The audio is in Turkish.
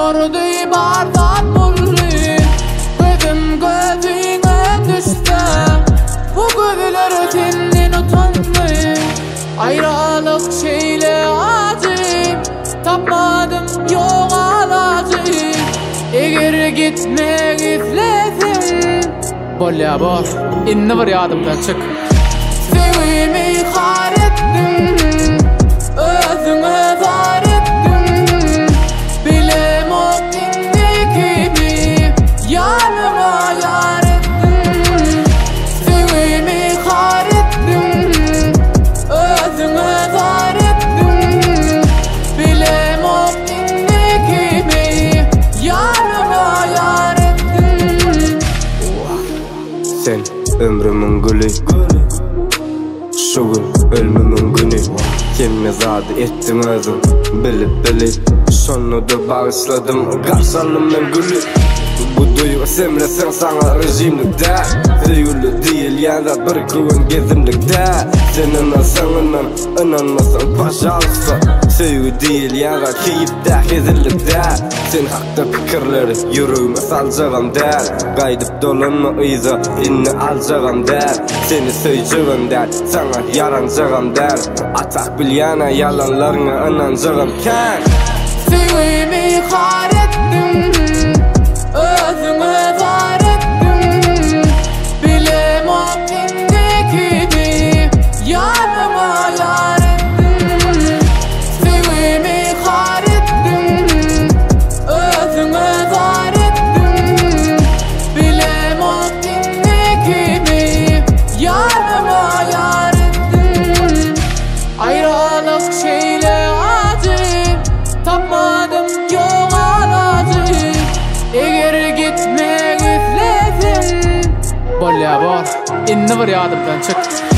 Nurdi bardan bulli gözüm gözüne düştü. Bu gözler senden utandı. Ayrılık şeyle acı, tapmadım yok alacı. Eğer gitmek istesin bolya bor, inni bir yadımdan çık. Sevimi har ettim, özüme zar ettim. Bilem o indikimi yanıma yar ettim. Sevimi har ettim, özüme zar ettim. Bilem o indikimi yanıma yar ettim. Sen ömrümün gülü, şu gün ölümümün günü. Kime zadı ettim özüm, bilip sonu da bağışladım, karşıladım ben gülü. Bu duygu semresen sana rejimlikte, sevgili değil yanda bir gün gezimlikte. Senin sanınan inanmasan paşalıksa, sevgi değil yanda keyifte gezirlikte. Sen hakta fikirleri yüreğime salcağım der. Gaydıp dolanma iza inni alcağım der. Seni söyleyeceğim der, sana yarancağım der. Atak bil yana yalanlarına inancağım ken. Sevimi har ettim, özüme zar ettim. Bilem o indikimi yanıma yar ettim. Sevimi har ettim, özüme zar ettim. Bilem o indikimi yanıma yar ettim. Ayrılık şeyle acı, tapmadım yok alacı. Eğer gitmek istesin bolya bor, inni bir yadımdan çık.